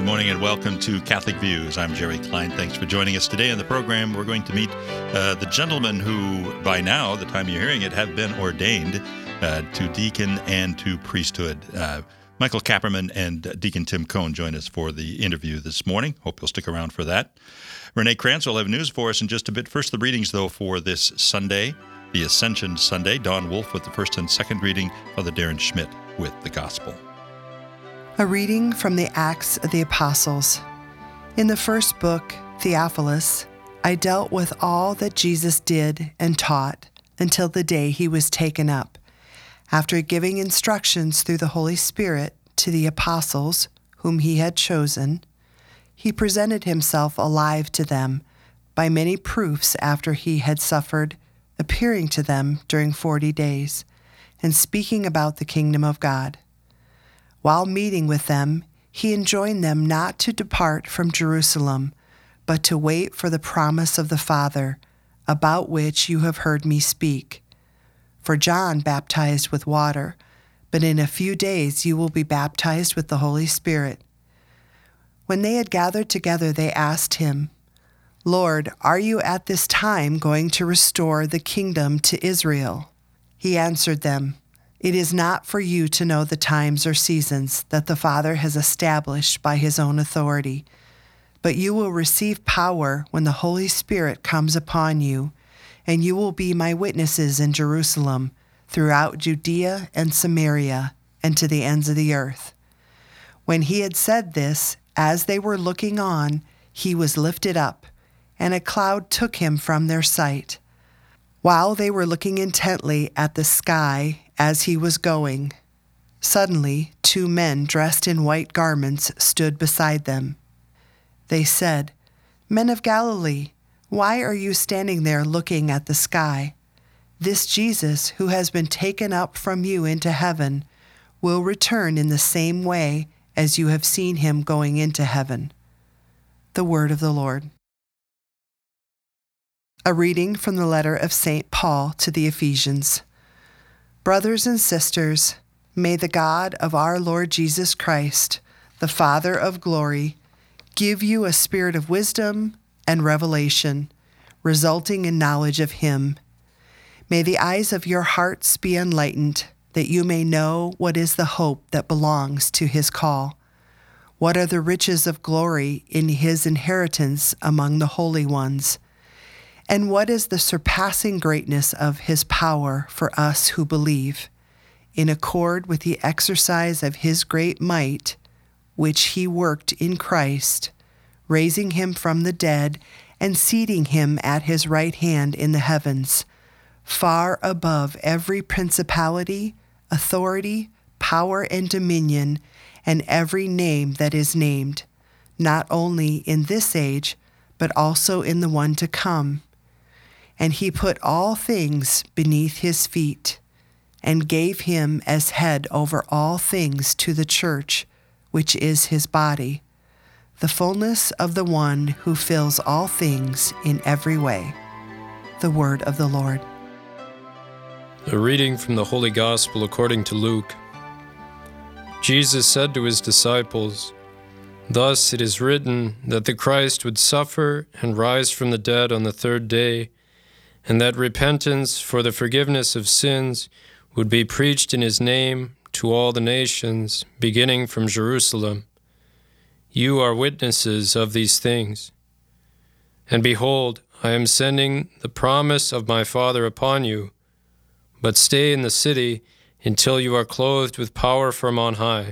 morning and welcome to Catholic Views. I'm Jerry Klein. Thanks for joining us today on the program. We're going to meet the gentlemen who, by now, the time you're hearing it, have been ordained to deacon and to priesthood. Michael Kapperman and Deacon Tim Cohn join us for the interview this morning. Hope you'll stick around for that. Renee Krantz will have news for us in just a bit. First, the readings, though, for this Sunday, the Ascension Sunday. Don Wolf with the first and second reading, Father Darren Schmidt with the Gospel. A reading from the Acts of the Apostles. In the first book, Theophilus, I dealt with all that Jesus did and taught until the day he was taken up, after giving instructions through the Holy Spirit to the apostles whom he had chosen. He presented himself alive to them by many proofs after he had suffered, appearing to them during 40 days, and speaking about the kingdom of God. While meeting with them, he enjoined them not to depart from Jerusalem, but to wait for the promise of the Father, about which you have heard me speak. For John baptized with water, but in a few days you will be baptized with the Holy Spirit. When they had gathered together, they asked him, Lord, are you at this time going to restore the kingdom to Israel? He answered them, It is not for you to know the times or seasons that the Father has established by his own authority, but you will receive power when the Holy Spirit comes upon you, and you will be my witnesses in Jerusalem, throughout Judea and Samaria, and to the ends of the earth. When he had said this, as they were looking on, he was lifted up, and a cloud took him from their sight. While they were looking intently at the sky as he was going, suddenly 2 men dressed in white garments stood beside them. They said, Men of Galilee, why are you standing there looking at the sky? This Jesus, who has been taken up from you into heaven, will return in the same way as you have seen him going into heaven. The word of the Lord. A reading from the letter of St. Paul to the Ephesians. Brothers and sisters, may the God of our Lord Jesus Christ, the Father of glory, give you a spirit of wisdom and revelation, resulting in knowledge of him. May the eyes of your hearts be enlightened, that you may know what is the hope that belongs to his call. What are the riches of glory in his inheritance among the holy ones? And what is the surpassing greatness of his power for us who believe, in accord with the exercise of his great might, which he worked in Christ, raising him from the dead and seating him at his right hand in the heavens, far above every principality, authority, power, and dominion, and every name that is named, not only in this age, but also in the one to come. And he put all things beneath his feet, and gave him as head over all things to the church, which is his body, the fullness of the one who fills all things in every way. The word of the Lord. A reading from the Holy Gospel according to Luke. Jesus said to his disciples, Thus it is written that the Christ would suffer and rise from the dead on the third day, and that repentance for the forgiveness of sins would be preached in his name to all the nations, beginning from Jerusalem. You are witnesses of these things. And behold, I am sending the promise of my Father upon you, but stay in the city until you are clothed with power from on high.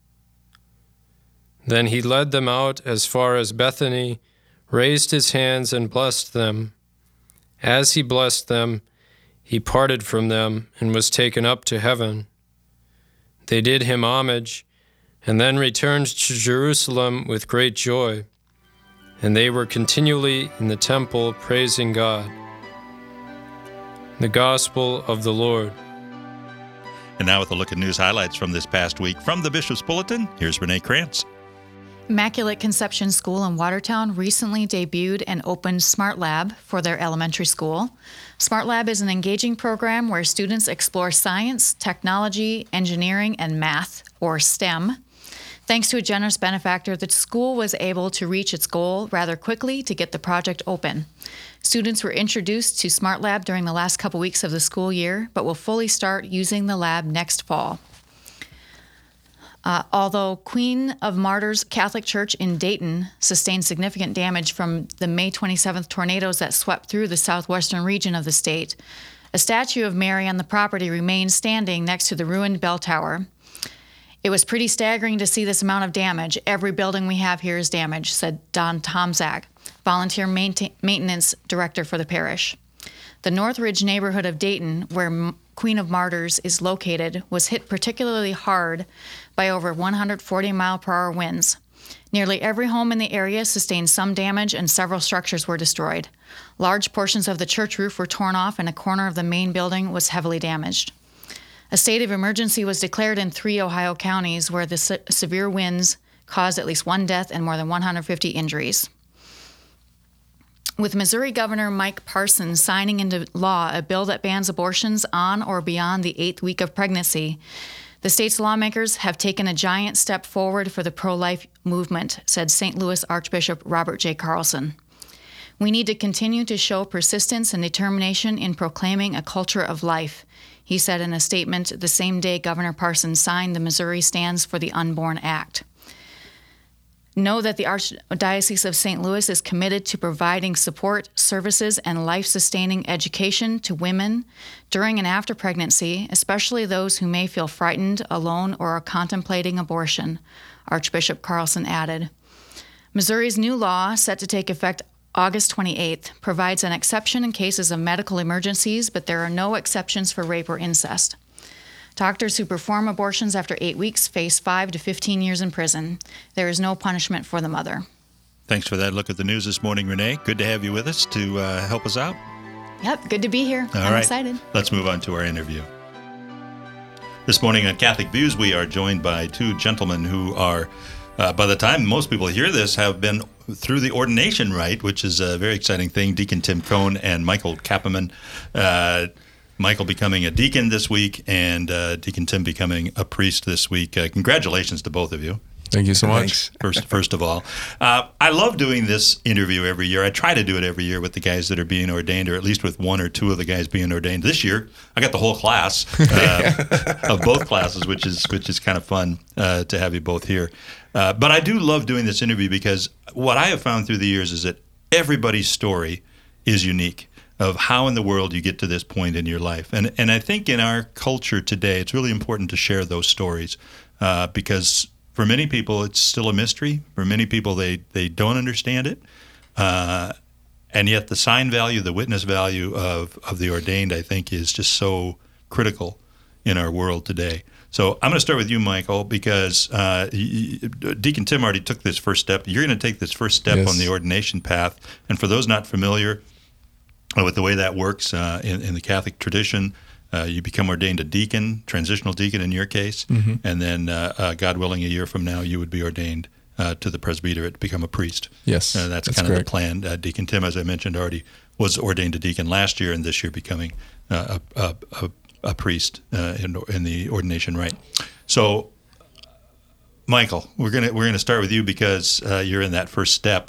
Then he led them out as far as Bethany, raised his hands and blessed them. As he blessed them, he parted from them and was taken up to heaven. They did him homage, and then returned to Jerusalem with great joy, and they were continually in the temple praising God. The Gospel of the Lord. And now with a look at news highlights from this past week. From the Bishop's Bulletin, here's Renee Krantz. Immaculate Conception School in Watertown recently debuted and opened Smart Lab for their elementary school. Smart Lab is an engaging program where students explore science, technology, engineering, and math, or STEM. Thanks to a generous benefactor, the school was able to reach its goal rather quickly to get the project open. Students were introduced to Smart Lab during the last couple weeks of the school year, but will fully start using the lab next fall. Although Queen of Martyrs Catholic Church in Dayton sustained significant damage from the May 27th tornadoes that swept through the southwestern region of the state, a statue of Mary on the property remains standing next to the ruined bell tower. It was pretty staggering to see this amount of damage. Every building we have here is damaged, said Don Tomczak, volunteer maintenance director for the parish. The Northridge neighborhood of Dayton, where Queen of Martyrs is located, was hit particularly hard by over 140-mile-per-hour winds. Nearly every home in the area sustained some damage and several structures were destroyed. Large portions of the church roof were torn off and a corner of the main building was heavily damaged. A state of emergency was declared in 3 Ohio counties where the severe winds caused at least 1 death and more than 150 injuries. With Missouri Governor Mike Parson signing into law a bill that bans abortions on or beyond the 8th week of pregnancy, the state's lawmakers have taken a giant step forward for the pro-life movement, said St. Louis Archbishop Robert J. Carlson. We need to continue to show persistence and determination in proclaiming a culture of life, he said in a statement the same day Governor Parson signed the Missouri Stands for the Unborn Act. Know that the Archdiocese of St. Louis is committed to providing support, services, and life-sustaining education to women during and after pregnancy, especially those who may feel frightened, alone, or are contemplating abortion, Archbishop Carlson added. Missouri's new law, set to take effect August 28th, provides an exception in cases of medical emergencies, but there are no exceptions for rape or incest. Doctors who perform abortions after 8 weeks face 5 to 15 years in prison. There is no punishment for the mother. Thanks for that look at the news this morning, Renee. Good to have you with us to help us out. Yep, good to be here. All I'm right. excited. Let's move on to our interview. This morning on Catholic Views, we are joined by 2 gentlemen who are, by the time most people hear this, have been through the ordination rite, which is a very exciting thing. Deacon Tim Cohn and Michael Kappeman. Michael becoming a deacon this week and Deacon Tim becoming a priest this week. Congratulations to both of you. Thank you so much. First of all, I love doing this interview every year. I try to do it every year with the guys that are being ordained, or at least with 1 or 2 of the guys being ordained. This year, I got the whole class of both classes, which is kind of fun to have you both here. But I do love doing this interview because what I have found through the years is that everybody's story is unique of how in the world you get to this point in your life. And I think in our culture today, it's really important to share those stories because for many people, it's still a mystery. For many people, they don't understand it. And yet the sign value, the witness value of the ordained, I think, is just so critical in our world today. So I'm going to start with you, Michael, because Deacon Tim already took this first step. You're going to take this first step on the ordination path. And for those not familiar with the way that works in the Catholic tradition, you become ordained a deacon, transitional deacon in your case, and then, God willing, a year from now, you would be ordained to the presbyterate to become a priest. Yes, that's kind correct. of the plan. Deacon Tim, as I mentioned already, was ordained a deacon last year, and this year becoming a priest in the ordination rite. So, Michael, we're gonna start with you because you're in that first step.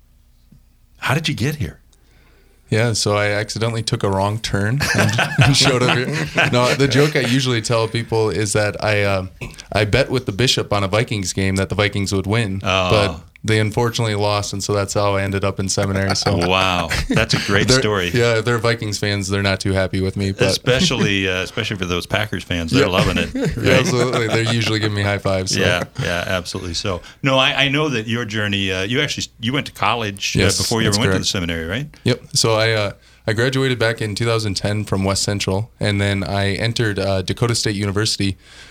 How did you get here? Yeah, so I accidentally took a wrong turn and showed up here. No, the joke I usually tell people is that I bet with the bishop on a Vikings game that the Vikings would win, but they unfortunately lost, and so that's how I ended up in seminary. So wow, that's a great story. Yeah, they're Vikings fans. They're not too happy with me, but especially for those Packers fans, they're loving it. Right? Yeah, absolutely, they're usually giving me high fives. So. Yeah, absolutely. So no, I know that your journey. You went to college before you ever went to the seminary, right? Yep. So I graduated back in 2010 from West Central, and then I entered Dakota State University.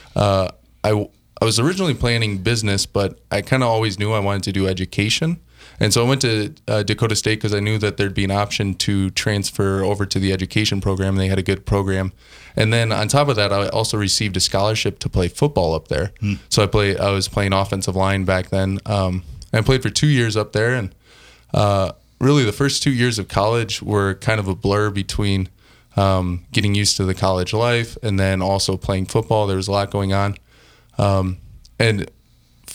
I was originally planning business, but I kind of always knew I wanted to do education. And so I went to Dakota State because I knew that there'd be an option to transfer over to the education program. And they had a good program. And then on top of that, I also received a scholarship to play football up there. So I was playing offensive line back then. I played for 2 years up there. And really the first 2 years of college were kind of a blur between getting used to the college life and then also playing football. There was a lot going on. And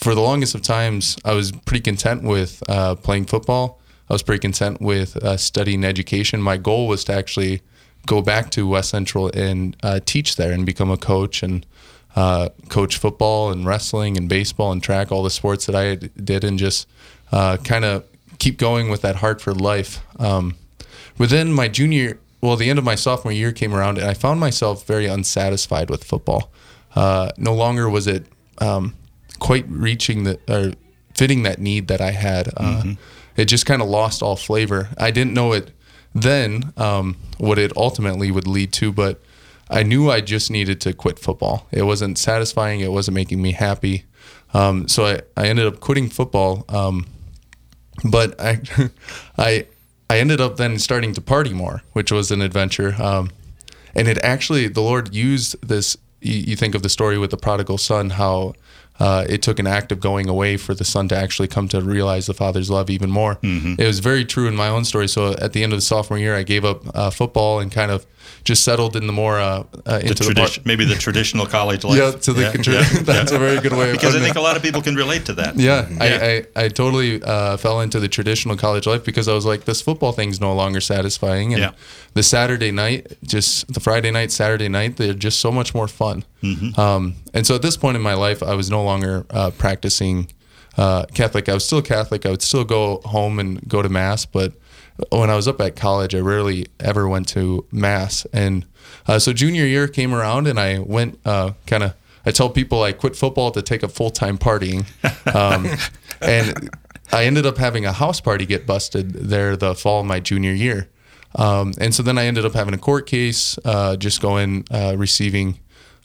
for the longest of times, I was pretty content with playing football. I was pretty content with studying education. My goal was to actually go back to West Central and teach there and become a coach and coach football and wrestling and baseball and track, all the sports that I did, and just kind of keep going with that heart for life. Within my the end of my sophomore year came around, and I found myself very unsatisfied with football. No longer was it quite fitting that need that I had. It just kind of lost all flavor. I didn't know it then, what it ultimately would lead to, but I knew I just needed to quit football. It wasn't satisfying. It wasn't making me happy. So I ended up quitting football. But I ended up then starting to party more, which was an adventure. And it actually, the Lord used this. You think of the story with the prodigal son, how it took an act of going away for the son to actually come to realize the father's love even more. It was very true in my own story. So at the end of the sophomore year, I gave up football and kind of just settled in the more into maybe the traditional college life. That's a very good way of because I think a lot of people can relate to that. I totally fell into the traditional college life because I was like, this football thing's no longer satisfying, and the Saturday night, just the Friday night, Saturday night, they're just so much more fun. And so at this point in my life, I was no longer practicing Catholic. I was still Catholic. I would still go home and go to Mass, but when I was up at college, I rarely ever went to Mass. And so junior year came around, and I went I tell people I quit football to take up full-time partying. And I ended up having a house party get busted there the fall of my junior year. And so then I ended up having a court case, just going, receiving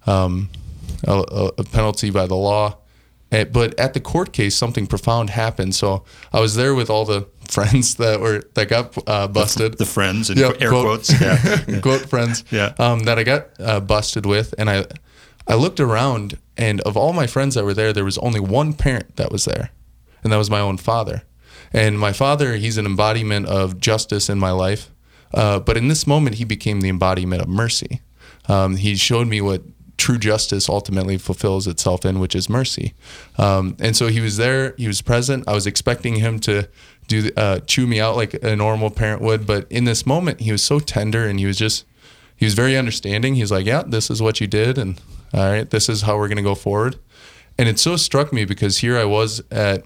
a penalty by the law. But at the court case, something profound happened. So I was there with all the friends that got busted. The friends, in air quotes. Quote friends. That I got busted with. And I looked around, and of all my friends that were there was only one parent that was there. And that was my own father. And my father, he's an embodiment of justice in my life. But in this moment, he became the embodiment of mercy. He showed me what true justice ultimately fulfills itself in, which is mercy. And so he was there, he was present. I was expecting him to chew me out like a normal parent would, but in this moment, he was so tender, and he was very understanding. He was like, yeah, this is what you did, and all right, this is how we're going to go forward. And it so struck me because here I was at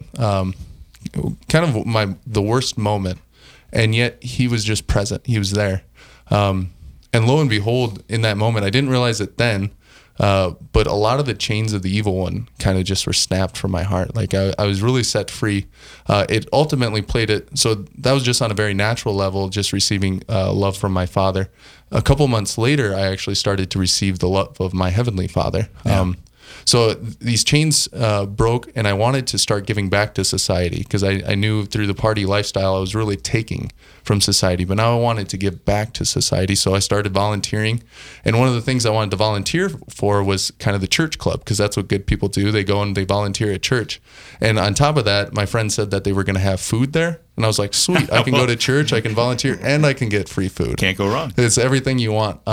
kind of the worst moment, and yet he was just present. He was there. And lo and behold, in that moment, I didn't realize it then, but a lot of the chains of the evil one kind of just were snapped from my heart. Like I was really set free. It ultimately played it. So that was just on a very natural level, just receiving love from my Father. A couple months later, I actually started to receive the love of my Heavenly Father. So these chains broke, and I wanted to start giving back to society because I knew through the party lifestyle I was really taking from society, but now I wanted to give back to society. So I started volunteering, and one of the things I wanted to volunteer for was kind of the church club, because that's what good people do. They go and they volunteer at church. And on top of that, my friend said that they were going to have food there, and I was like, sweet, I can go to church, I can volunteer, and I can get free food. Can't go wrong. It's everything you want.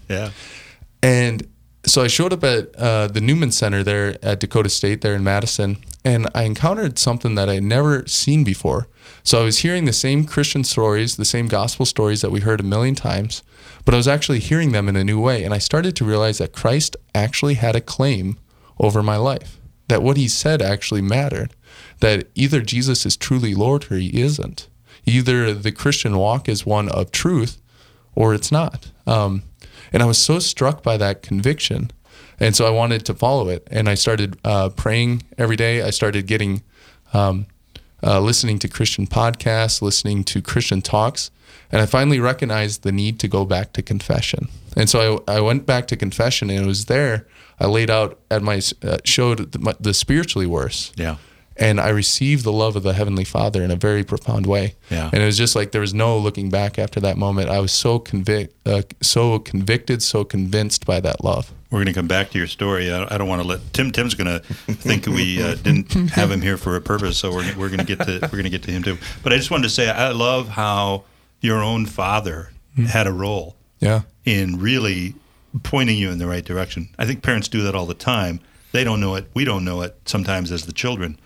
And so I showed up at the Newman Center there at Dakota State there in Madison, and I encountered something that I had never seen before. So I was hearing the same Christian stories, the same gospel stories that we heard a million times, but I was actually hearing them in a new way. And I started to realize that Christ actually had a claim over my life, that what he said actually mattered, that either Jesus is truly Lord or he isn't. Either the Christian walk is one of truth or it's not. And I was so struck by that conviction. And so I wanted to follow it. And I started praying every day. I started getting, listening to Christian podcasts, listening to Christian talks. And I finally recognized the need to go back to confession. And so I went back to confession, and it was there I laid out at showed the spiritually worse. Yeah. And I received the love of the Heavenly Father in a very profound way. Yeah. And it was just like there was no looking back after that moment. I was so convicted, so convinced by that love. We're going to come back to your story. I don't want to let Tim's going to think we didn't have him here for a purpose, so we're going to get to him too. But I just wanted to say I love how your own father had a role in really pointing you in the right direction. I think parents do that all the time. They don't know it. We don't know it sometimes as the children.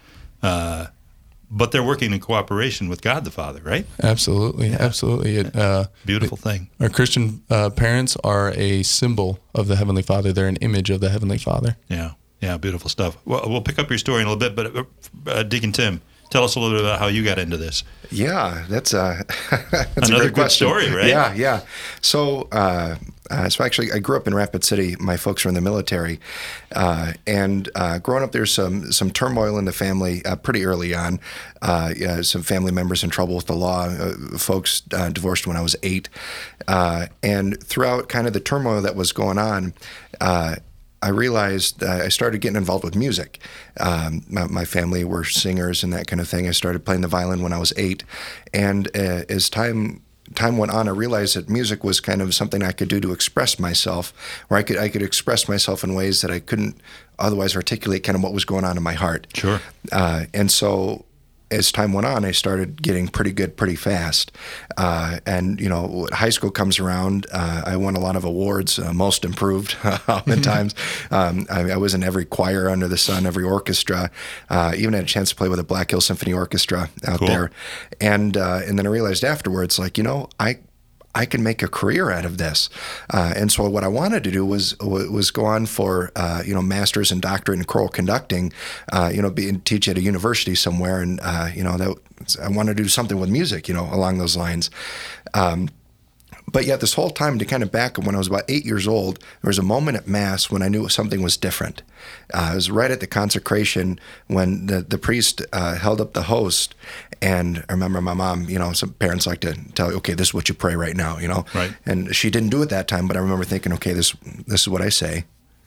But they're working in cooperation with God the Father, right? Absolutely. Beautiful thing. Our Christian parents are a symbol of the Heavenly Father. They're an image of the Heavenly Father. Yeah, beautiful stuff. Well, we'll pick up your story in a little bit, but Deacon Tim, tell us a little bit about how you got into this. Yeah, that's Another a great question. Story, right? Yeah. So actually, I grew up in Rapid City. My folks were in the military, and growing up, there's some turmoil in the family pretty early on. Some family members in trouble with the law. Folks divorced when I was 8, and throughout kind of the turmoil that was going on, I realized I started getting involved with music. My family were singers and that kind of thing. I started playing the violin when I was 8, and as time went on, I realized that music was kind of something I could do to express myself, where I could express myself in ways that I couldn't otherwise articulate kind of what was going on in my heart. Sure. And so as time went on, I started getting pretty good pretty fast. And, high school comes around, I won a lot of awards, most improved oftentimes. I was in every choir under the sun, every orchestra, even had a chance to play with the Black Hill Symphony Orchestra out there. And then I realized afterwards, I can make a career out of this. And so what I wanted to do was go on for, master's and doctorate in choral conducting, teach at a university somewhere. And, I wanted to do something with music, along those lines. But yet this whole time, to kind of back up, when I was about 8 years old, there was a moment at Mass when I knew something was different. It was right at the consecration when the priest held up the host. And I remember my mom, some parents like to tell you, okay, this is what you pray right now, Right. And she didn't do it that time, but I remember thinking, okay, this is what I say.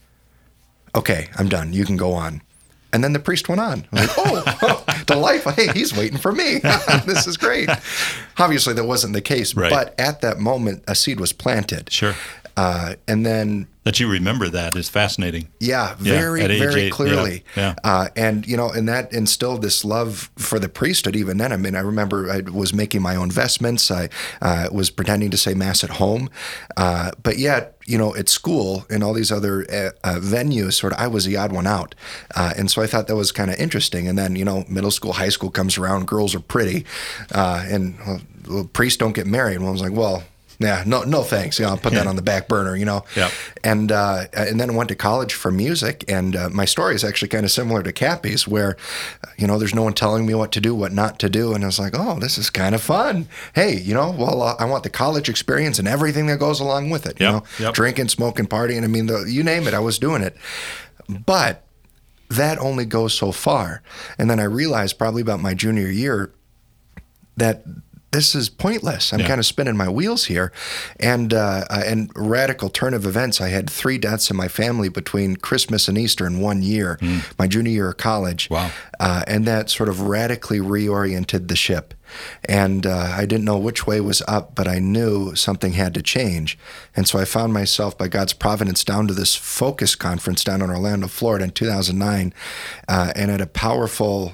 Okay, I'm done. You can go on. And then the priest went on. I'm like, the life, hey, he's waiting for me. This is great. Obviously, that wasn't the case. Right. But at that moment, a seed was planted. Sure. And then... That you remember that is fascinating. Yeah, very, very 8, clearly. Yeah. And that instilled this love for the priesthood even then. I mean, I remember I was making my own vestments. I was pretending to say Mass at home. But yet, at school and all these other venues, I was the odd one out. And so I thought that was kind of interesting. And then, middle school, high school comes around, girls are pretty. And priests don't get married. And I was like, well... Yeah, no thanks. I'll put that on the back burner, Yeah. And then I went to college for music, and my story is actually kind of similar to Cappy's, where, there's no one telling me what to do, what not to do, and I was like, oh, this is kind of fun. Hey, I want the college experience and everything that goes along with it. Yep. Drinking, smoking, partying. I mean, you name it, I was doing it. But that only goes so far. And then I realized probably about my junior year that this is pointless. I'm kind of spinning my wheels here. And radical turn of events. I had 3 deaths in my family between Christmas and Easter in 1 year, my junior year of college. Wow. And that sort of radically reoriented the ship. And I didn't know which way was up, but I knew something had to change. And so I found myself, by God's providence, down to this Focus conference down in Orlando, Florida in 2009, and at a powerful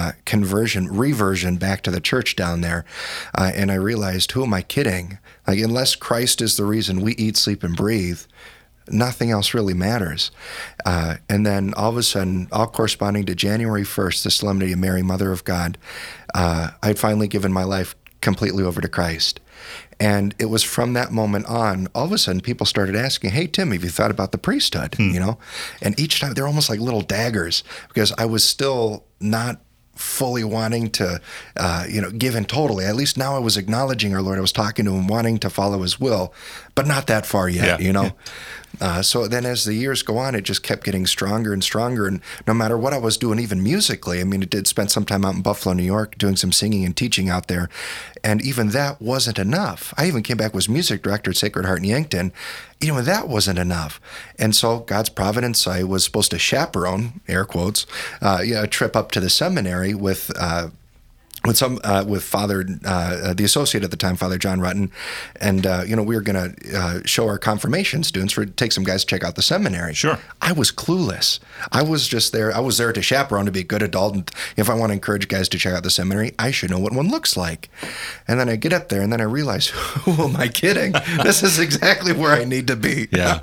reversion back to the church down there. And I realized, who am I kidding? Unless Christ is the reason we eat, sleep, and breathe, nothing else really matters. And then all of a sudden, all corresponding to January 1st, the Solemnity of Mary, Mother of God, I'd finally given my life completely over to Christ. And it was from that moment on, all of a sudden, people started asking, hey, Tim, have you thought about the priesthood? And each time, they're almost like little daggers, because I was still not fully wanting to, give in totally. At least now I was acknowledging our Lord. I was talking to him, wanting to follow his will, but not that far yet, So then as the years go on, it just kept getting stronger and stronger. And no matter what I was doing, even musically, I mean, I did spend some time out in Buffalo, New York, doing some singing and teaching out there. And even that wasn't enough. I even came back, was music director at Sacred Heart in Yankton. Even that wasn't enough. And so God's providence, I was supposed to chaperone, air quotes, a trip up to the seminary with with Father, the associate at the time, Father John Rutten, and we were going to show our confirmation students take some guys to check out the seminary. Sure. I was clueless. I was just there. I was there to chaperone, to be a good adult. And if I want to encourage guys to check out the seminary, I should know what one looks like. And then I get up there, and then I realize, who am I kidding? This is exactly where I need to be. Yeah.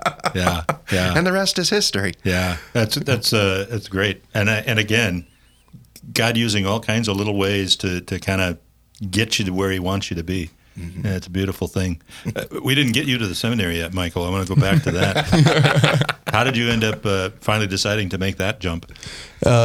And the rest is history. Yeah, that's great. And again, God using all kinds of little ways to kind of get you to where He wants you to be. Mm-hmm. Yeah, it's a beautiful thing. We didn't get you to the seminary yet, Michael. I want to go back to that. How did you end up finally deciding to make that jump? So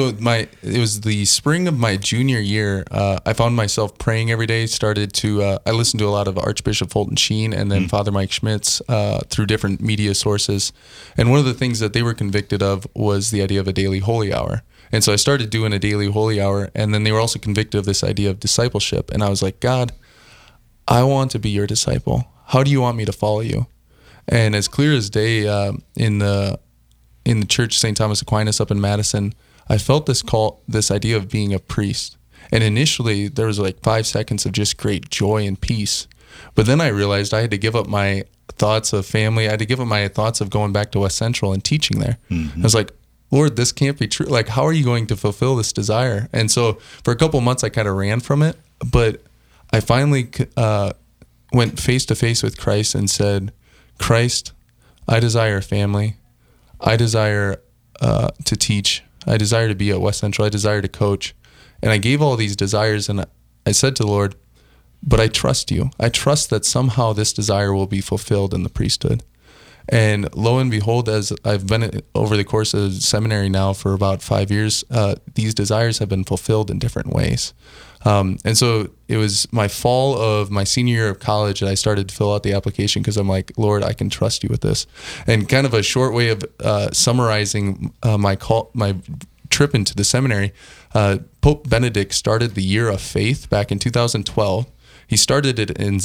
it was the spring of my junior year. I found myself praying every day. I listened to a lot of Archbishop Fulton Sheen and then Father Mike Schmitz through different media sources. And one of the things that they were convicted of was the idea of a daily holy hour. And so I started doing a daily holy hour, and then they were also convicted of this idea of discipleship. And I was like, God, I want to be your disciple. How do you want me to follow you? And as clear as day, in the church St. Thomas Aquinas up in Madison, I felt this idea of being a priest. And initially, there was like 5 seconds of just great joy and peace. But then I realized I had to give up my thoughts of family. I had to give up my thoughts of going back to West Central and teaching there. Mm-hmm. I was like, Lord, this can't be true. Like, how are you going to fulfill this desire? And so for a couple of months, I kind of ran from it. But I finally went face to face with Christ and said, Christ, I desire a family. I desire to teach. I desire to be at West Central. I desire to coach. And I gave all these desires, and I said to the Lord, but I trust you. I trust that somehow this desire will be fulfilled in the priesthood. And lo and behold, as I've been over the course of seminary now for about 5 years, these desires have been fulfilled in different ways. And so it was my fall of my senior year of college that I started to fill out the application because I'm like, Lord, I can trust you with this. And kind of a short way of summarizing my trip into the seminary, Pope Benedict started the Year of Faith back in 2012. He started it in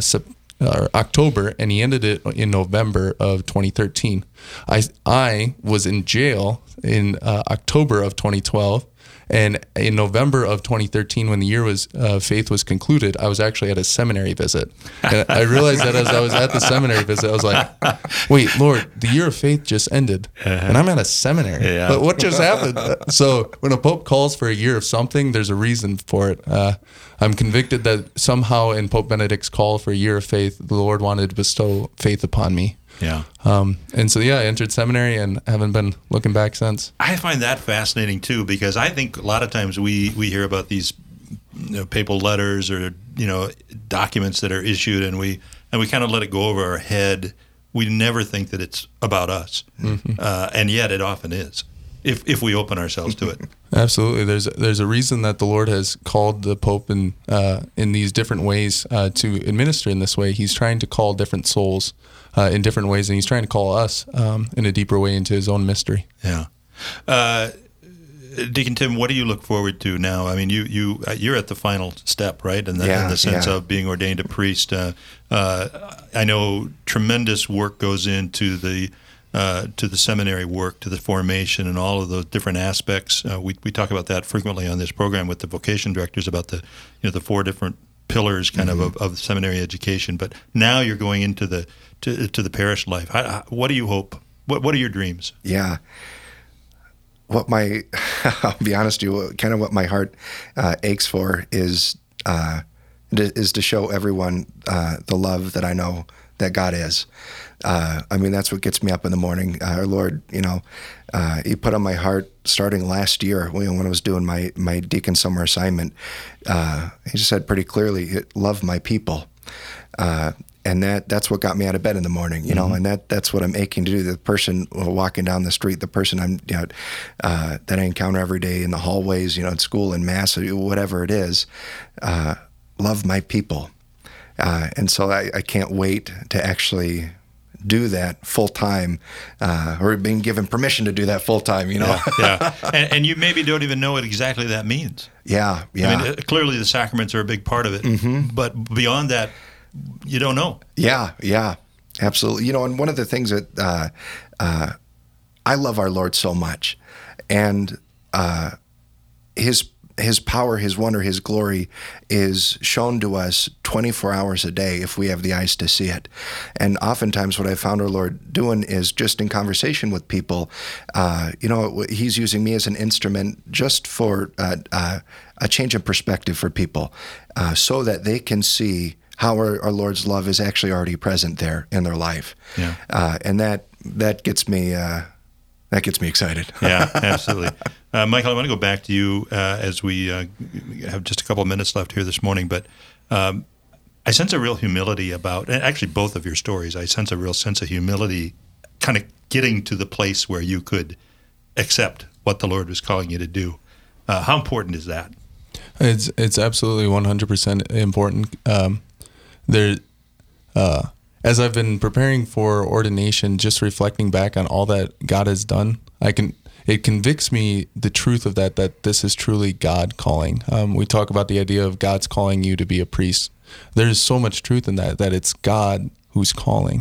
October, and he ended it in November of 2013. I was in jail in October of 2012, and in November of 2013, when the year of faith was concluded, I was actually at a seminary visit. And I realized that as I was at the seminary visit, I was like, wait, Lord, the year of faith just ended, and I'm at a seminary. Yeah. But what just happened? So when a pope calls for a year of something, there's a reason for it. I'm convicted that somehow in Pope Benedict's call for a year of faith, the Lord wanted to bestow faith upon me. Yeah. And so, I entered seminary and haven't been looking back since. I find that fascinating, too, because I think a lot of times we hear about these papal letters or, documents that are issued, and we kind of let it go over our head. We never think that it's about us. Mm-hmm. And yet it often is, if we open ourselves to it. Absolutely. There's a reason that the Lord has called the Pope in these different ways to administer in this way. He's trying to call different souls in different ways, and he's trying to call us in a deeper way into his own mystery. Yeah. Deacon Tim, what do you look forward to now? I mean, you're at the final step, right? In the sense of being ordained a priest. I know tremendous work goes into the seminary work, to the formation, and all of those different aspects. We talk about that frequently on this program with the vocation directors about the 4 different pillars kind of seminary education. But now you're going into the parish life. What do you hope? What are your dreams? Yeah. I'll be honest with you, kind of what my heart aches for is to show everyone the love that I know that God is. That's what gets me up in the morning. Our Lord, He put on my heart starting last year when I was doing my deacon summer assignment. He just said pretty clearly, love my people. And that's what got me out of bed in the morning, and that's what I'm aching to do. The person walking down the street, the person that I encounter every day in the hallways, at school and mass, whatever it is, love my people. And so I can't wait to actually do that full time, or being given permission to do that full time, Yeah. And you maybe don't even know what exactly that means. Yeah. I mean, clearly the sacraments are a big part of it, but beyond that, you don't know. Yeah, absolutely. And one of the things that I love our Lord so much, and His His power, His wonder, His glory is shown to us 24 hours a day if we have the eyes to see it. And oftentimes what I found our Lord doing is just in conversation with people, He's using me as an instrument just for a change in perspective for people so that they can see how our Lord's love is actually already present there in their life. Yeah. And that gets me excited. Yeah, absolutely. Michael, I want to go back to you as we have just a couple of minutes left here this morning, but I sense a real humility about, and actually both of your stories, I sense a real sense of humility kind of getting to the place where you could accept what the Lord was calling you to do. How important is that? It's absolutely 100% important. As I've been preparing for ordination, just reflecting back on all that God has done, it convicts me the truth of that this is truly God calling. We talk about the idea of God's calling you to be a priest. There's so much truth in that it's God who's calling.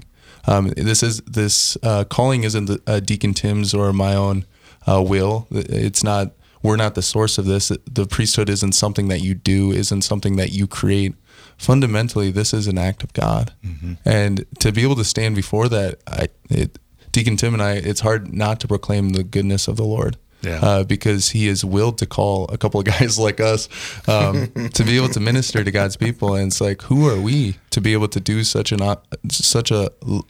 This calling isn't Deacon Tim's or my own will. It's not. We're not the source of this. The priesthood isn't something that you do, isn't something that you create. Fundamentally, this is an act of God. Mm-hmm. And to be able to stand before that, Deacon Tim and I, it's hard not to proclaim the goodness of the Lord. Yeah. Because He is willed to call a couple of guys like us to be able to minister to God's people. And it's like, who are we to be able to do such a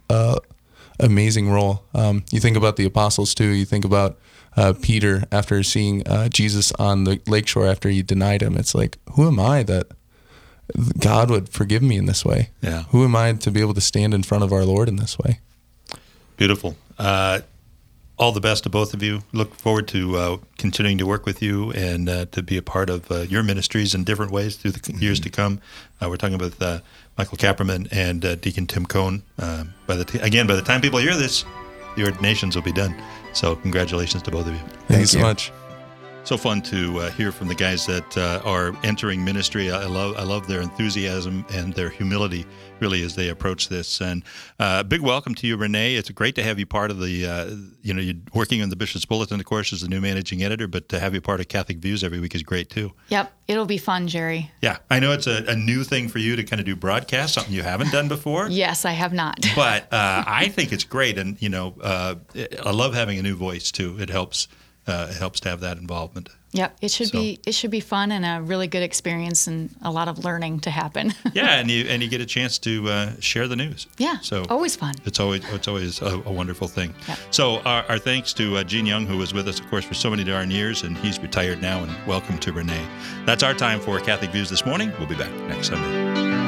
amazing role? You think about the apostles too. You think about Peter after seeing Jesus on the lakeshore after he denied Him. It's like, who am I that God would forgive me in this way? Yeah. Who am I to be able to stand in front of our Lord in this way? Beautiful. All the best to both of you. Look forward to continuing to work with you and to be a part of your ministries in different ways through the years to come. We're talking with Michael Kapperman and Deacon Tim Cohn. By the time people hear this, the ordinations will be done. So congratulations to both of you. Thank you so much. So fun to hear from the guys that are entering ministry. I love their enthusiasm and their humility, really, as they approach this. And big welcome to you, Renee. It's great to have you part of the, you're working on the Bishop's Bulletin, of course, as the new managing editor, but to have you part of Catholic Views every week is great, too. Yep. It'll be fun, Jerry. Yeah. I know it's a new thing for you to kind of do broadcasts, something you haven't done before. Yes, I have not. But I think it's great. And, I love having a new voice, too. It helps to have that involvement. Yep, it should be fun and a really good experience and a lot of learning to happen. Yeah, and you get a chance to share the news. Yeah, so always fun. It's always a wonderful thing. Yep. So our thanks to Gene Young, who was with us, of course, for so many darn years, and he's retired now. And welcome to Renee. That's our time for Catholic Views this morning. We'll be back next Sunday.